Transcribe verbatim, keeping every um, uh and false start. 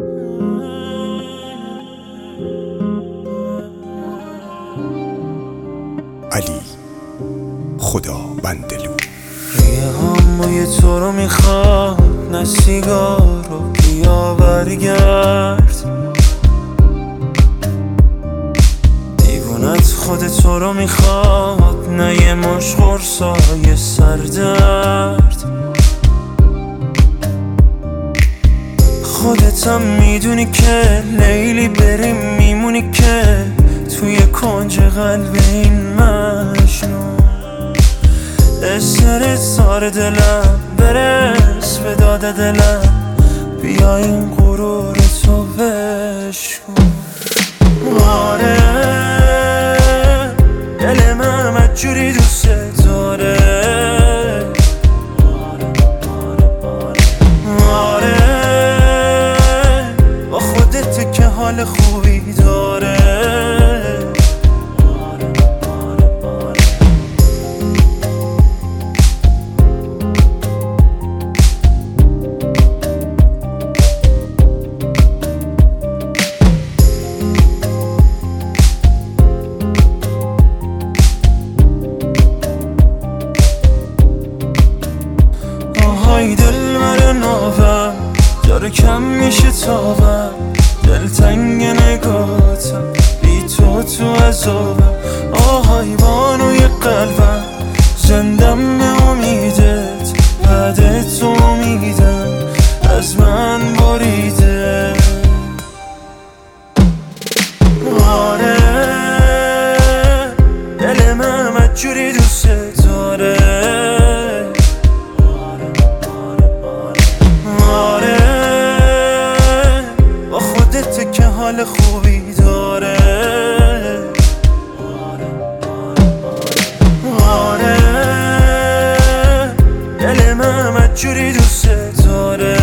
علی خدا بندلو یه همه تو رو میخواد، نه سیگار رو بیا برگرد. دیوونت خود تو رو میخواد، نه یه مش قرصای سردرد. خودتم میدونی که لیلی بریم میمونی که توی کنج قلب این مجنون. استرت سار دلم برس به داد دلم، بیا این غرور تو بشکن. آره دل من جوری دوست داره، آره با خودت که حال خوبی داره. آهای دل من ناوم داره کم میشه تابم، دل تنگ نگاتم بی تو تو عذابم. آهای بانوی قلبم زندم به امیدت، بعد تو امیدم از من بریده. آره دل من جوری دوست داره، که حال خوبی داره. آره دل من جوری دوست داره.